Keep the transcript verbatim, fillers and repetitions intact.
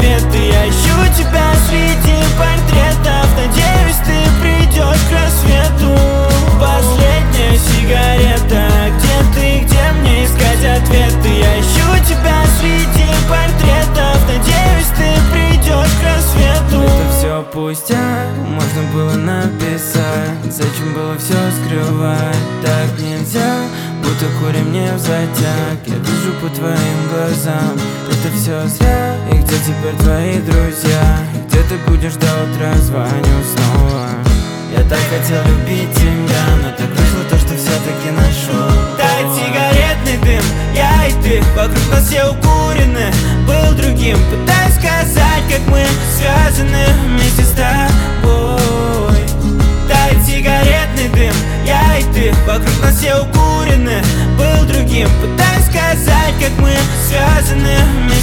ответы. Я ищу тебя среди портретов, надеюсь, ты придешь к рассвету. Последняя сигарета, где ты, где мне искать ответы? Я ищу тебя среди портретов, надеюсь, ты придешь к рассвету. Это все пустяк, можно было написать. Зачем было все скрывать? Так нельзя, будто курим не в затяг. Я вижу по твоим глазам, это все зря. И где теперь твои друзья? И где ты будешь до утра? Звоню снова. Я так хотел любить тебя, но так вышло то, что все-таки нашел. Тает сигаретный дым, я и ты, вокруг нас все укурены. Был другим, пытаюсь сказать, как мы связаны вместе с тобой. Тает сигаретный дым, я и ты, вокруг нас все укурены. Был другим, пытаюсь сказать, как мы связаны вместе.